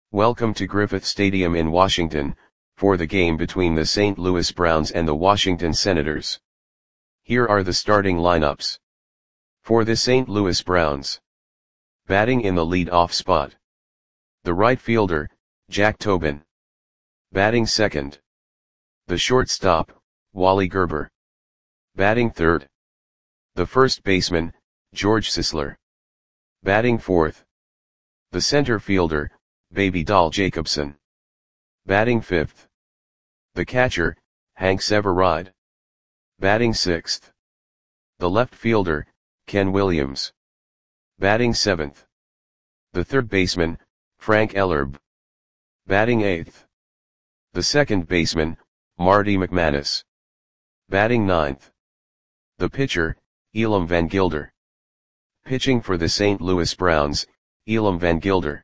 Welcome to Griffith Stadium in Washington, for the game between the St. Louis Browns and the Washington Senators. Here are the starting lineups. For the St. Louis Browns. Batting in the lead-off spot. The right fielder, Jack Tobin. Batting second. The shortstop, Wally Gerber. Batting third. The first baseman, George Sisler. Batting fourth. The center fielder, Baby Doll Jacobson. Batting fifth. The catcher, Hank Severide. Batting sixth. The left fielder, Ken Williams. Batting seventh. The third baseman, Frank Ellerbe. Batting eighth. The second baseman, Marty McManus. Batting ninth. The pitcher, Elam Van Gilder. Pitching for the St. Louis Browns, Elam Van Gilder.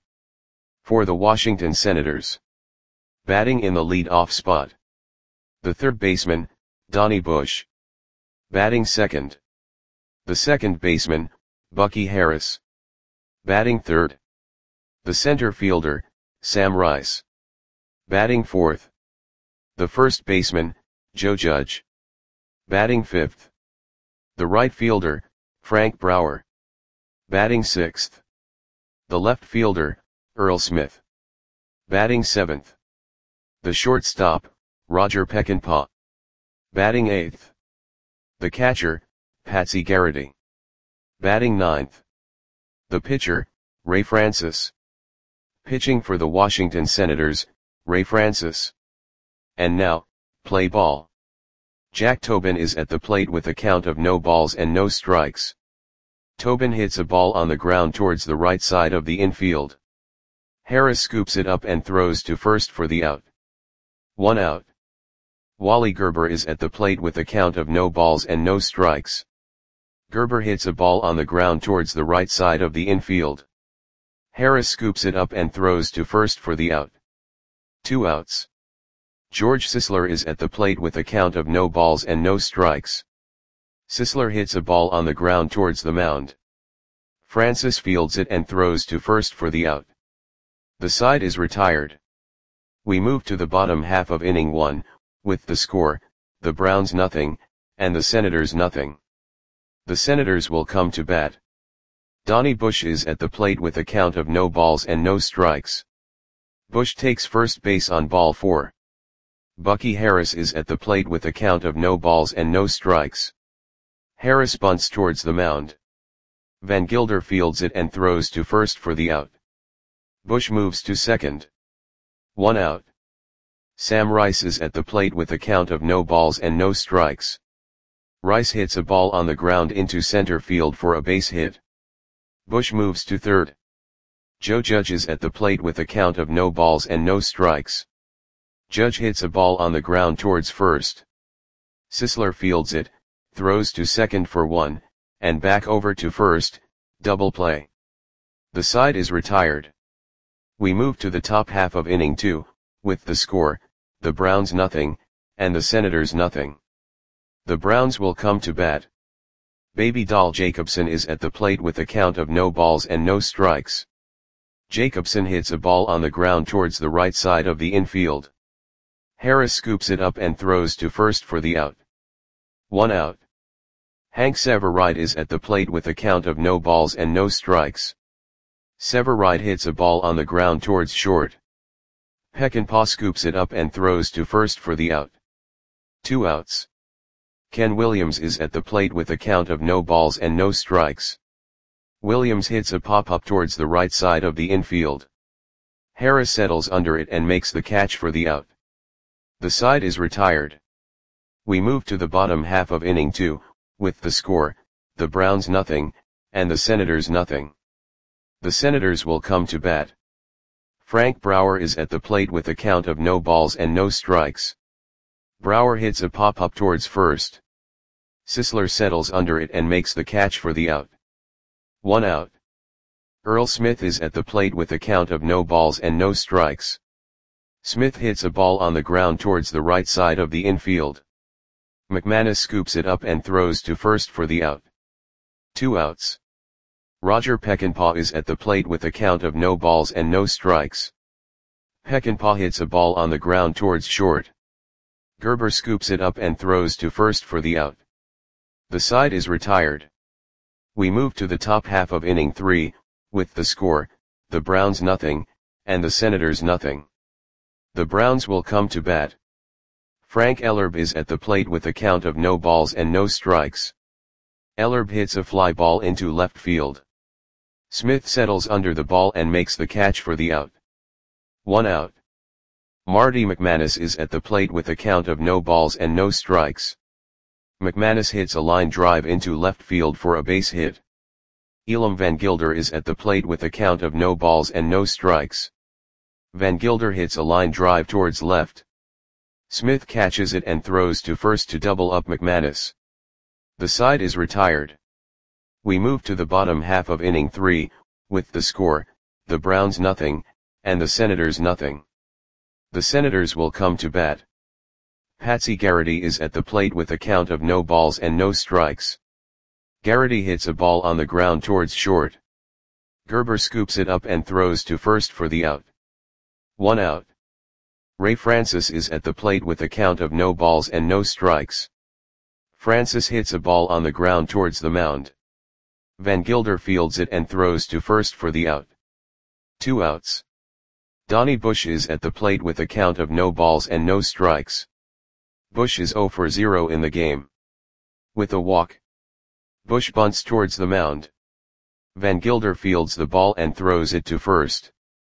For the Washington Senators. Batting in the lead-off spot. The third baseman, Donnie Bush. Batting second. The second baseman, Bucky Harris. Batting third. The center fielder, Sam Rice. Batting fourth. The first baseman, Joe Judge. Batting fifth. The right fielder, Frank Brower. Batting sixth. The left fielder, Earl Smith. Batting seventh. The shortstop, Roger Peckinpah. Batting eighth. The catcher, Patsy Garrity. Batting ninth. The pitcher, Ray Francis. Pitching for the Washington Senators, Ray Francis. And now, play ball. Jack Tobin is at the plate with a count of no balls and no strikes. Tobin hits a ball on the ground towards the right side of the infield. Harris scoops it up and throws to first for the out. 1 out. Wally Gerber is at the plate with a count of no balls and no strikes. Gerber hits a ball on the ground towards the right side of the infield. Harris scoops it up and throws to first for the out. 2 outs. George Sisler is at the plate with a count of no balls and no strikes. Sisler hits a ball on the ground towards the mound. Francis fields it and throws to first for the out. The side is retired. We move to the bottom half of inning 1, with the score, the Browns nothing, and the Senators nothing. The Senators will come to bat. Donnie Bush is at the plate with a count of no balls and no strikes. Bush takes first base on ball 4. Bucky Harris is at the plate with a count of no balls and no strikes. Harris bunts towards the mound. Van Gilder fields it and throws to first for the out. Bush moves to second. 1 out. Sam Rice is at the plate with a count of no balls and no strikes. Rice hits a ball on the ground into center field for a base hit. Bush moves to third. Joe Judge is at the plate with a count of no balls and no strikes. Judge hits a ball on the ground towards first. Sisler fields it, throws to second for 1, and back over to first, double play. The side is retired. We move to the top half of inning 2, with the score, the Browns nothing, and the Senators nothing. The Browns will come to bat. Baby Doll Jacobson is at the plate with a count of no balls and no strikes. Jacobson hits a ball on the ground towards the right side of the infield. Harris scoops it up and throws to first for the out. 1 out. Hank Severide is at the plate with a count of no balls and no strikes. Severide hits a ball on the ground towards short. Peckinpah scoops it up and throws to first for the out. 2 outs. Ken Williams is at the plate with a count of no balls and no strikes. Williams hits a pop-up towards the right side of the infield. Harris settles under it and makes the catch for the out. The side is retired. We move to the bottom half of inning 2, with the score, the Browns nothing, and the Senators nothing. The Senators will come to bat. Frank Brower is at the plate with a count of no balls and no strikes. Brower hits a pop-up towards first. Sisler settles under it and makes the catch for the out. 1 out. Earl Smith is at the plate with a count of no balls and no strikes. Smith hits a ball on the ground towards the right side of the infield. McManus scoops it up and throws to first for the out. 2 outs. Roger Peckinpah is at the plate with a count of no balls and no strikes. Peckinpah hits a ball on the ground towards short. Gerber scoops it up and throws to first for the out. The side is retired. We move to the top half of inning 3, with the score, the Browns nothing, and the Senators nothing. The Browns will come to bat. Frank Ellerbe is at the plate with a count of no balls and no strikes. Ellerbe hits a fly ball into left field. Smith settles under the ball and makes the catch for the out. 1 out. Marty McManus is at the plate with a count of no balls and no strikes. McManus hits a line drive into left field for a base hit. Elam Van Gilder is at the plate with a count of no balls and no strikes. Van Gilder hits a line drive towards left. Smith catches it and throws to first to double up McManus. The side is retired. We move to the bottom half of inning 3, with the score, the Browns nothing, and the Senators nothing. The Senators will come to bat. Patsy Garrity is at the plate with a count of no balls and no strikes. Garrity hits a ball on the ground towards short. Gerber scoops it up and throws to first for the out. 1 out. Ray Francis is at the plate with a count of no balls and no strikes. Francis hits a ball on the ground towards the mound. Van Gilder fields it and throws to first for the out. 2 outs. Donnie Bush is at the plate with a count of no balls and no strikes. Bush is 0 for 0 in the game. With a walk, Bush bunts towards the mound. Van Gilder fields the ball and throws it to first.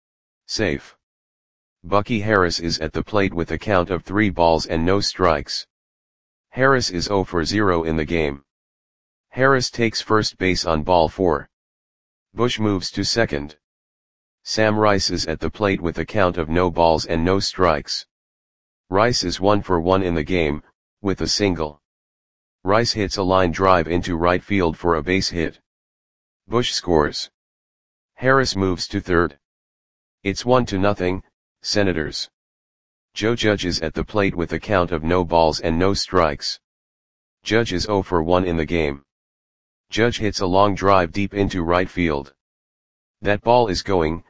Safe. Bucky Harris is at the plate with a count of 3 balls and no strikes. Harris is 0 for 0 in the game. Harris takes first base on ball 4. Bush moves to second. Sam Rice is at the plate with a count of no balls and no strikes. Rice is 1 for 1 in the game, with a single. Rice hits a line drive into right field for a base hit. Bush scores. Harris moves to third. It's 1-0, Senators. Joe Judge is at the plate with a count of no balls and no strikes. Judge is 0 for 1 in the game. Judge hits a long drive deep into right field. That ball is gone.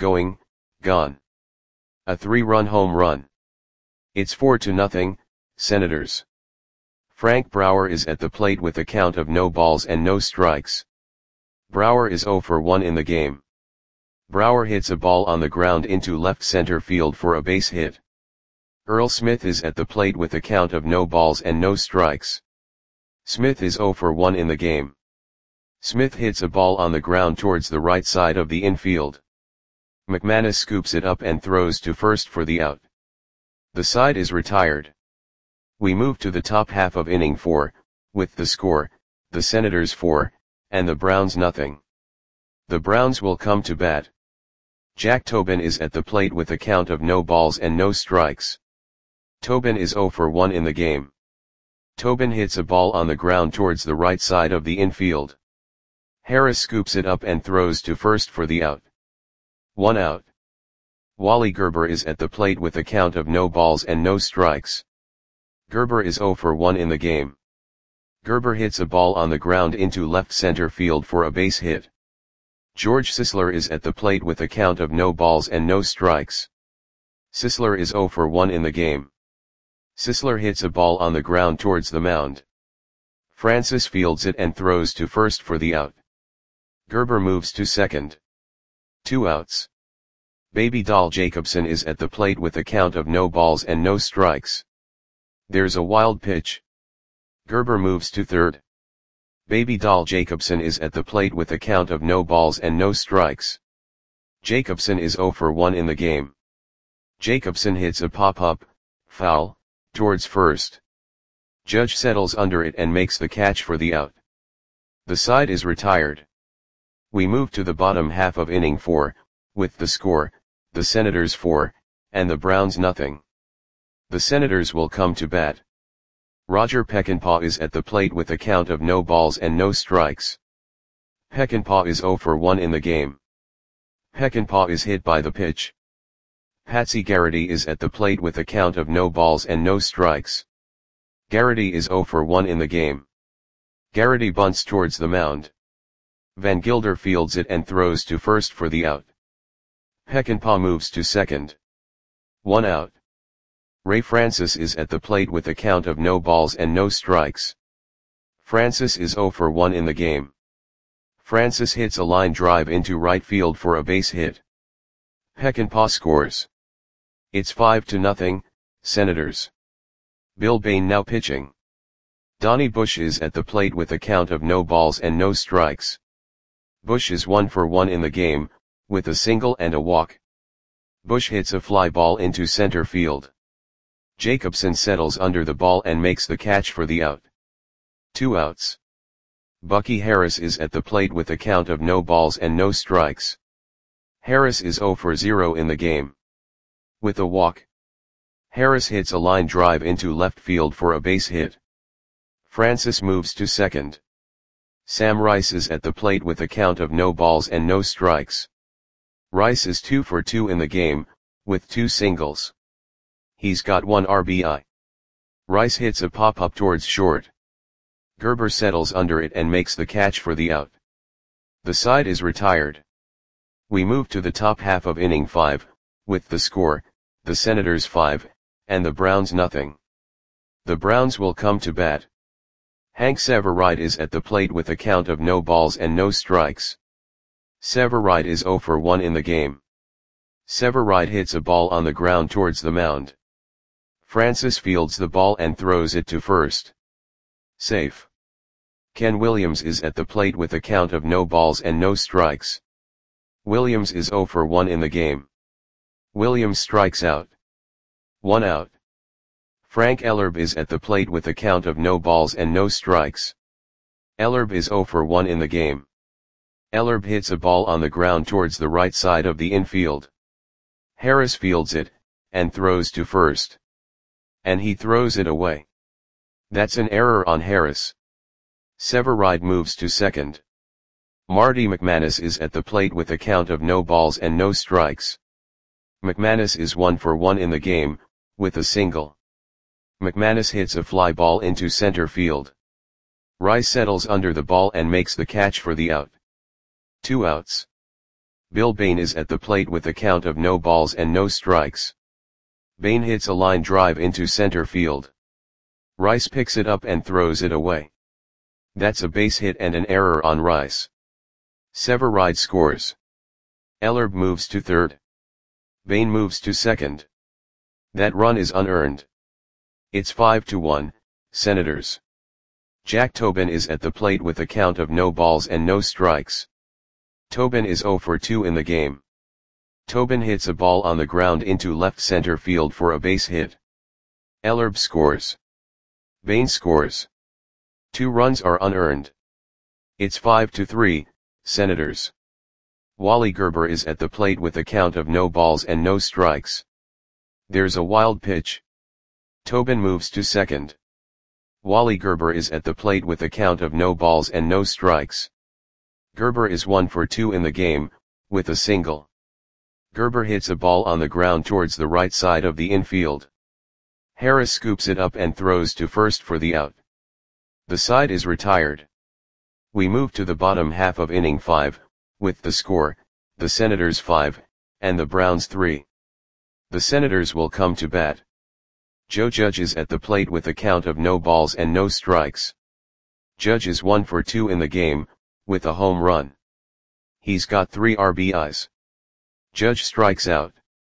A 3-run home run. It's 4-0, Senators. Frank Brower is at the plate with a count of no balls and no strikes. Brower is 0 for 1 in the game. Brower hits a ball on the ground into left center field for a base hit. Earl Smith is at the plate with a count of no balls and no strikes. Smith is 0 for 1 in the game. Smith hits a ball on the ground towards the right side of the infield. McManus scoops it up and throws to first for the out. The side is retired. We move to the top half of inning 4, with the score, the Senators 4, and the Browns nothing. The Browns will come to bat. Jack Tobin is at the plate with a count of no balls and no strikes. Tobin is 0 for 1 in the game. Tobin hits a ball on the ground towards the right side of the infield. Harris scoops it up and throws to first for the out. 1 out. Wally Gerber is at the plate with a count of no balls and no strikes. Gerber is 0 for 1 in the game. Gerber hits a ball on the ground into left center field for a base hit. George Sisler is at the plate with a count of no balls and no strikes. Sisler is 0 for 1 in the game. Sisler hits a ball on the ground towards the mound. Francis fields it and throws to first for the out. Gerber moves to second. 2 outs. Baby Doll Jacobson is at the plate with a count of no balls and no strikes. There's a wild pitch. Gerber moves to third. Baby Doll Jacobson is at the plate with a count of no balls and no strikes. Jacobson is 0 for 1 in the game. Jacobson hits a pop-up, foul, towards first. Judge settles under it and makes the catch for the out. The side is retired. We move to the bottom half of inning 4, with the score, the Senators 4, and the Browns nothing. The Senators will come to bat. Roger Peckinpah is at the plate with a count of no balls and no strikes. Peckinpah is 0 for 1 in the game. Peckinpah is hit by the pitch. Patsy Garrity is at the plate with a count of no balls and no strikes. Garrity is 0 for 1 in the game. Garrity bunts towards the mound. Van Gilder fields it and throws to first for the out. Peckinpah moves to second. 1 out. Ray Francis is at the plate with a count of no balls and no strikes. Francis is 0 for 1 in the game. Francis hits a line drive into right field for a base hit. Peckinpah scores. It's 5-0, Senators. Bill Bain now pitching. Donnie Bush is at the plate with a count of no balls and no strikes. Bush is 1 for 1 in the game, with a single and a walk. Bush hits a fly ball into center field. Jacobson settles under the ball and makes the catch for the out. 2 outs. Bucky Harris is at the plate with a count of no balls and no strikes. Harris is 0 for 0 in the game. With a walk. Harris hits a line drive into left field for a base hit. Francis moves to second. Sam Rice is at the plate with a count of no balls and no strikes. Rice is 2 for 2 in the game, with 2 singles. He's got 1 RBI. Rice hits a pop-up towards short. Gerber settles under it and makes the catch for the out. The side is retired. We move to the top half of inning 5, with the score, the Senators 5, and the Browns nothing. The Browns will come to bat. Hank Severide is at the plate with a count of no balls and no strikes. Severide is 0 for 1 in the game. Severide hits a ball on the ground towards the mound. Francis fields the ball and throws it to first. Safe. Ken Williams is at the plate with a count of no balls and no strikes. Williams is 0 for 1 in the game. Williams strikes out. 1 out. Frank Ellerbe is at the plate with a count of no balls and no strikes. Ellerbe is 0 for 1 in the game. Ellerbe hits a ball on the ground towards the right side of the infield. Harris fields it, and throws to first. And he throws it away. That's an error on Harris. Severide moves to second. Marty McManus is at the plate with a count of no balls and no strikes. McManus is 1 for 1 in the game, with a single. McManus hits a fly ball into center field. Rice settles under the ball and makes the catch for the out. 2 outs. Bill Bain is at the plate with a count of no balls and no strikes. Bain hits a line drive into center field. Rice picks it up and throws it away. That's a base hit and an error on Rice. Severide scores. Ellerbe moves to third. Bain moves to second. That run is unearned. It's 5-1, Senators. Jack Tobin is at the plate with a count of no balls and no strikes. Tobin is 0 for 2 in the game. Tobin hits a ball on the ground into left center field for a base hit. Ellerbe scores. Bain scores. 2 runs are unearned. It's 5-3, Senators. Wally Gerber is at the plate with a count of no balls and no strikes. There's a wild pitch. Tobin moves to second. Wally Gerber is at the plate with a count of no balls and no strikes. Gerber is 1 for 2 in the game, with a single. Gerber hits a ball on the ground towards the right side of the infield. Harris scoops it up and throws to first for the out. The side is retired. We move to the bottom half of inning 5, with the score, the Senators 5, and the Browns 3. The Senators will come to bat. Joe Judge is at the plate with a count of no balls and no strikes. Judge is 1 for 2 in the game, with a home run. He's got 3 RBIs. Judge strikes out.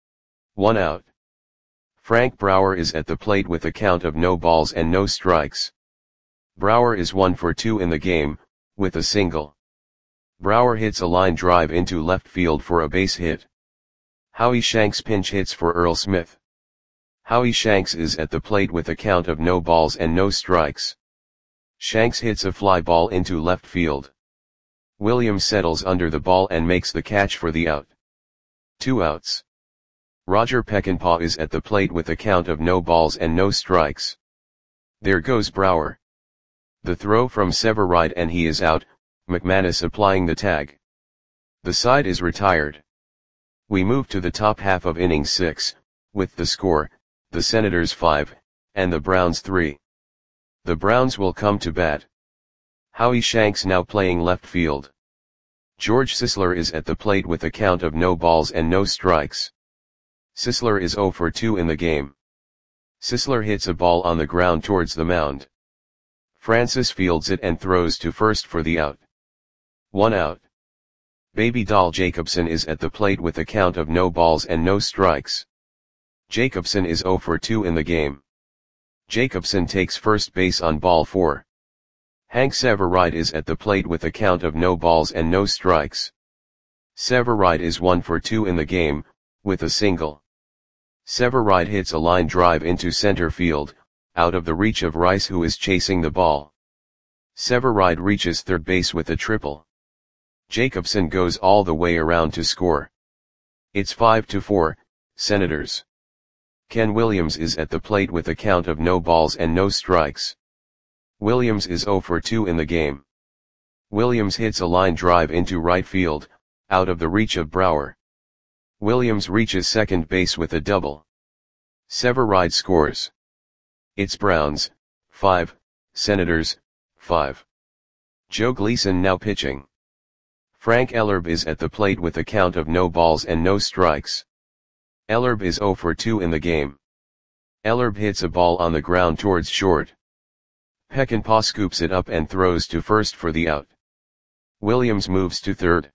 1 out. Frank Brower is at the plate with a count of no balls and no strikes. Brower is 1 for 2 in the game, with a single. Brower hits a line drive into left field for a base hit. Howie Shanks pinch hits for Earl Smith. Howie Shanks is at the plate with a count of no balls and no strikes. Shanks hits a fly ball into left field. Williams settles under the ball and makes the catch for the out. 2 outs. Roger Peckinpah is at the plate with a count of no balls and no strikes. There goes Brower. The throw from Severide and he is out, McManus applying the tag. The side is retired. We move to the top half of inning 6, with the score, the Senators 5, and the Browns 3. The Browns will come to bat. Howie Shanks now playing left field. George Sisler is at the plate with a count of no balls and no strikes. Sisler is 0 for 2 in the game. Sisler hits a ball on the ground towards the mound. Francis fields it and throws to first for the out. 1 out. Baby doll Jacobson is at the plate with a count of no balls and no strikes. Jacobson is 0 for 2 in the game. Jacobson takes first base on ball 4. Hank Severide is at the plate with a count of no balls and no strikes. Severide is 1 for 2 in the game, with a single. Severide hits a line drive into center field, out of the reach of Rice, who is chasing the ball. Severide reaches third base with a triple. Jacobson goes all the way around to score. It's 5-4, Senators. Ken Williams is at the plate with a count of no balls and no strikes. Williams is 0 for 2 in the game. Williams hits a line drive into right field, out of the reach of Brower. Williams reaches second base with a double. Severide scores. It's Browns, 5, Senators, 5. Joe Gleason now pitching. Frank Ellerbe is at the plate with a count of no balls and no strikes. Ellerbe is 0 for 2 in the game. Ellerbe hits a ball on the ground towards short. Peckinpah scoops it up and throws to first for the out. Williams moves to third.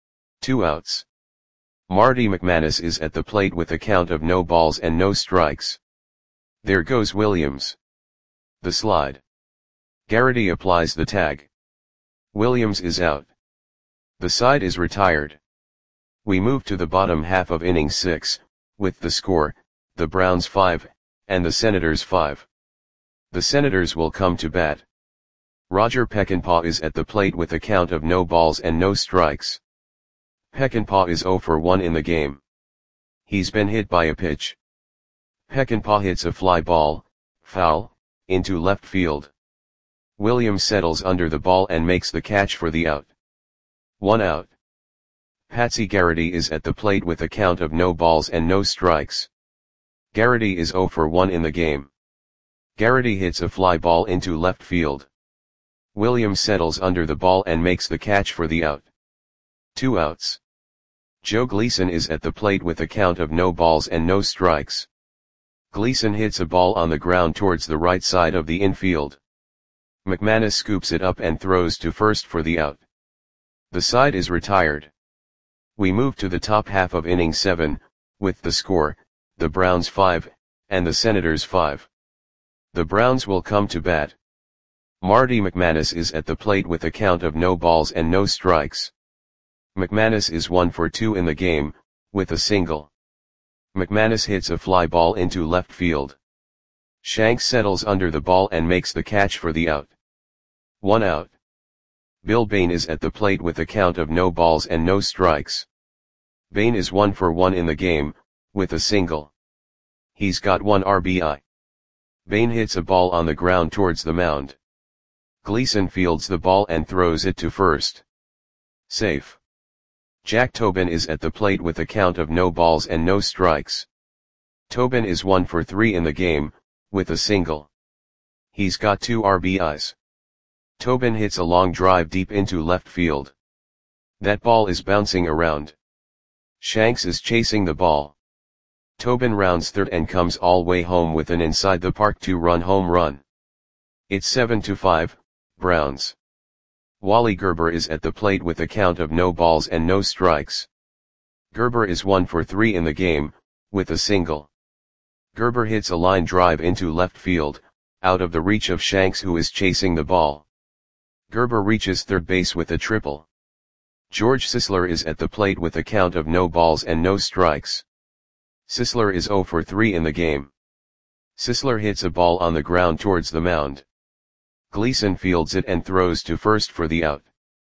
2 outs. Marty McManus is at the plate with a count of no balls and no strikes. There goes Williams. The slide. Garrity applies the tag. Williams is out. The side is retired. We move to the bottom half of inning 6, with the score, the Browns 5, and the Senators 5. The Senators will come to bat. Roger Peckinpah is at the plate with a count of no balls and no strikes. Peckinpah is 0 for 1 in the game. He's been hit by a pitch. Peckinpah hits a fly ball, foul, into left field. Williams settles under the ball and makes the catch for the out. 1 out. Patsy Garrity is at the plate with a count of no balls and no strikes. Garrity is 0 for 1 in the game. Garrity hits a fly ball into left field. Williams settles under the ball and makes the catch for the out. 2 outs. Joe Gleason is at the plate with a count of no balls and no strikes. Gleason hits a ball on the ground towards the right side of the infield. McManus scoops it up and throws to first for the out. The side is retired. We move to the top half of inning 7, with the score, the Browns 5, and the Senators 5. The Browns will come to bat. Marty McManus is at the plate with a count of no balls and no strikes. McManus is 1 for 2 in the game, with a single. McManus hits a fly ball into left field. Shanks settles under the ball and makes the catch for the out. 1 out. Bill Bain is at the plate with a count of no balls and no strikes. Bain is 1 for 1 in the game, with a single. He's got 1 RBI. Bain hits a ball on the ground towards the mound. Gleason fields the ball and throws it to first. Safe. Jack Tobin is at the plate with a count of no balls and no strikes. Tobin is 1 for 3 in the game, with a single. He's got 2 RBIs. Tobin hits a long drive deep into left field. That ball is bouncing around. Shanks is chasing the ball. Tobin rounds third and comes all way home with an inside the park 2-run home run. It's 7-5, Browns. Wally Gerber is at the plate with a count of no balls and no strikes. Gerber is 1 for 3 in the game, with a single. Gerber hits a line drive into left field, out of the reach of Shanks, who is chasing the ball. Gerber reaches third base with a triple. George Sisler is at the plate with a count of no balls and no strikes. Sisler is 0 for 3 in the game. Sisler hits a ball on the ground towards the mound. Gleason fields it and throws to first for the out.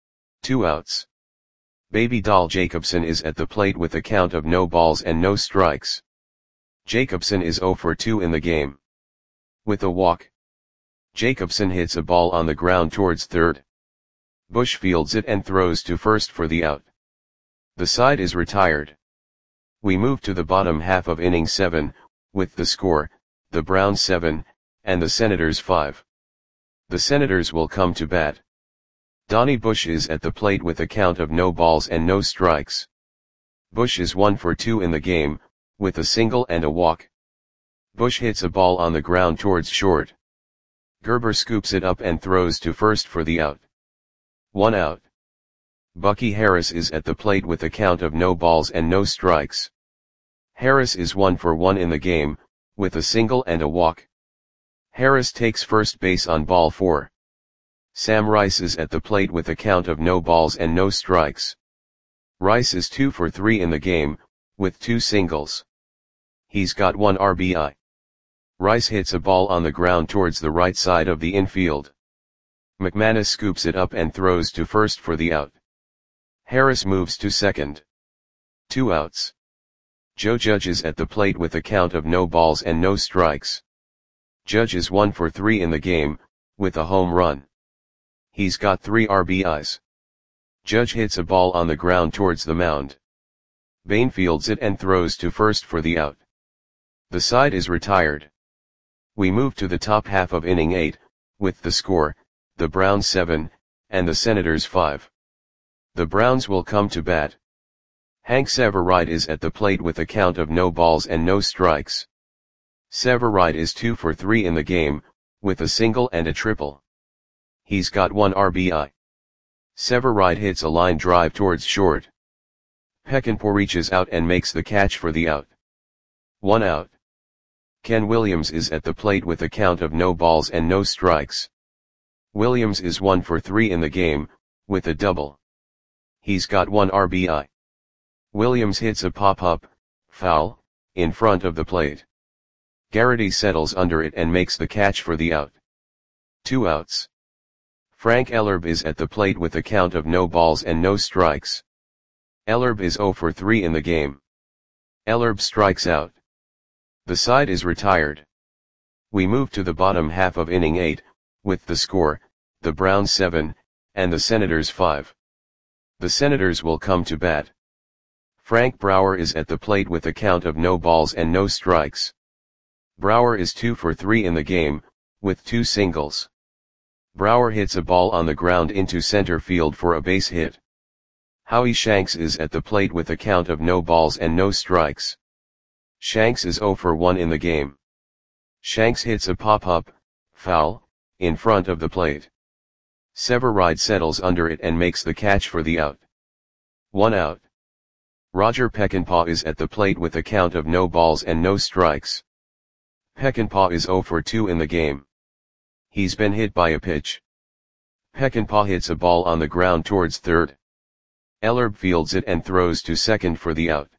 2 outs. Baby doll Jacobson is at the plate with a count of no balls and no strikes. Jacobson is 0 for 2 in the game. With a walk. Jacobson hits a ball on the ground towards third. Bush fields it and throws to first for the out. The side is retired. We move to the bottom half of inning 7, with the score, the Browns 7, and the Senators 5. The Senators will come to bat. Donnie Bush is at the plate with a count of no balls and no strikes. Bush is 1 for 2 in the game, with a single and a walk. Bush hits a ball on the ground towards short. Gerber scoops it up and throws to first for the out. 1 out. Bucky Harris is at the plate with a count of no balls and no strikes. Harris is 1 for 1 in the game, with a single and a walk. Harris takes first base on ball 4. Sam Rice is at the plate with a count of no balls and no strikes. Rice is 2 for 3 in the game, with 2 singles. He's got 1 RBI. Rice hits a ball on the ground towards the right side of the infield. McManus scoops it up and throws to first for the out. Harris moves to second. 2 outs. Joe Judge is at the plate with a count of no balls and no strikes. Judge is 1 for 3 in the game, with a home run. He's got 3 RBIs. Judge hits a ball on the ground towards the mound. Bain fields it and throws to first for the out. The side is retired. We move to the top half of inning 8, with the score, the Browns 7, and the Senators 5. The Browns will come to bat. Hank Severide is at the plate with a count of no balls and no strikes. Severide is 2 for 3 in the game, with a single and a triple. He's got 1 RBI. Severide hits a line drive towards short. Peckinpah reaches out and makes the catch for the out. 1 out. Ken Williams is at the plate with a count of no balls and no strikes. Williams is 1 for 3 in the game, with a double. He's got 1 RBI. Williams hits a pop-up, foul, in front of the plate. Garrity settles under it and makes the catch for the out. 2 outs. Frank Ellerbe is at the plate with a count of no balls and no strikes. Ellerbe is 0 for 3 in the game. Ellerbe strikes out. The side is retired. We move to the bottom half of inning 8, with the score, the Browns 7, and the Senators 5. The Senators will come to bat. Frank Brower is at the plate with a count of no balls and no strikes. Brower is 2 for 3 in the game, with 2 singles. Brower hits a ball on the ground into center field for a base hit. Howie Shanks is at the plate with a count of no balls and no strikes. Shanks is 0 for 1 in the game. Shanks hits a pop-up, foul, in front of the plate. Severide settles under it and makes the catch for the out. 1 out. Roger Peckinpah is at the plate with a count of no balls and no strikes. Peckinpah is 0 for 2 in the game. He's been hit by a pitch. Peckinpah hits a ball on the ground towards third. Ellerbe fields it and throws to second for the out.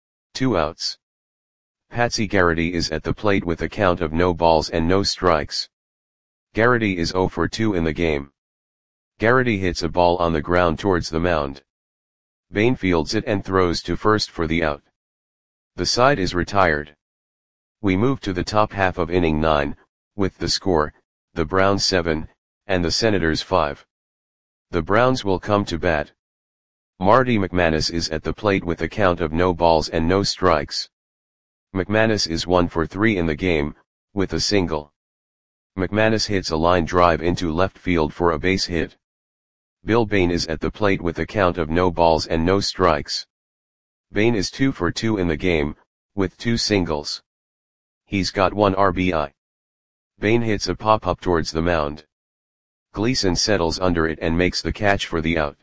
2 outs. Patsy Garrity is at the plate with a count of no balls and no strikes. Garrity is 0 for 2 in the game. Garrity hits a ball on the ground towards the mound. Bain fields it and throws to first for the out. The side is retired. We move to the top half of inning 9, with the score, the Browns 7, and the Senators 5. The Browns will come to bat. Marty McManus is at the plate with a count of no balls and no strikes. McManus is 1 for 3 in the game, with a single. McManus hits a line drive into left field for a base hit. Bill Bain is at the plate with a count of no balls and no strikes. Bain is 2 for 2 in the game, with 2 singles. He's got 1 RBI. Bain hits a pop-up towards the mound. Gleason settles under it and makes the catch for the out.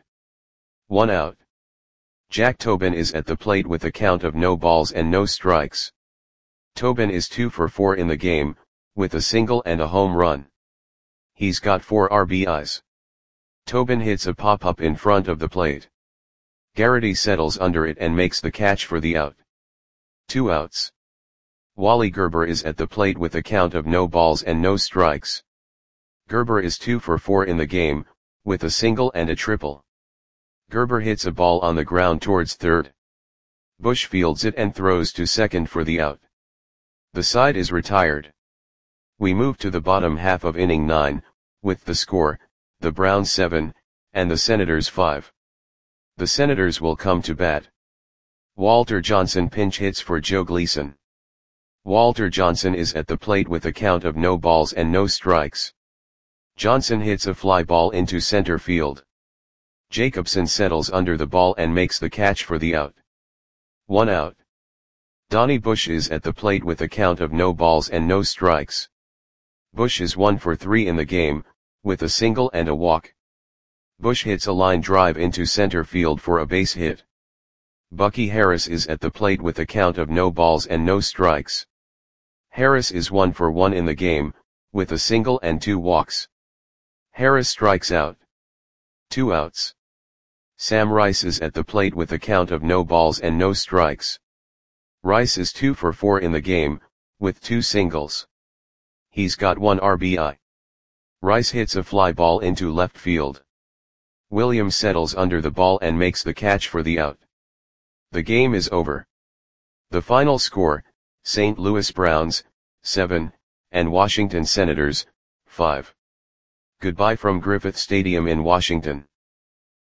1 out. Jack Tobin is at the plate with a count of no balls and no strikes. Tobin is 2 for 4 in the game, with a single and a home run. He's got 4 RBIs. Tobin hits a pop-up in front of the plate. Garrity settles under it and makes the catch for the out. 2 outs. Wally Gerber is at the plate with a count of no balls and no strikes. Gerber is 2 for 4 in the game, with a single and a triple. Gerber hits a ball on the ground towards third. Bush fields it and throws to second for the out. The side is retired. We move to the bottom half of inning 9, with the score, the Browns 7, and the Senators 5. The Senators will come to bat. Walter Johnson pinch hits for Joe Gleason. Walter Johnson is at the plate with a count of no balls and no strikes. Johnson hits a fly ball into center field. Jacobson settles under the ball and makes the catch for the out. 1 out. Donnie Bush is at the plate with a count of no balls and no strikes. Bush is 1 for 3 in the game, with a single and a walk. Bush hits a line drive into center field for a base hit. Bucky Harris is at the plate with a count of no balls and no strikes. Harris is 1 for 1 in the game, with a single and 2 walks. Harris strikes out. 2 outs. Sam Rice is at the plate with a count of no balls and no strikes. Rice is 2 for 4 in the game, with 2 singles. He's got 1 RBI. Rice hits a fly ball into left field. Williams settles under the ball and makes the catch for the out. The game is over. The final score, St. Louis Browns, 7, and Washington Senators, 5. Goodbye from Griffith Stadium in Washington.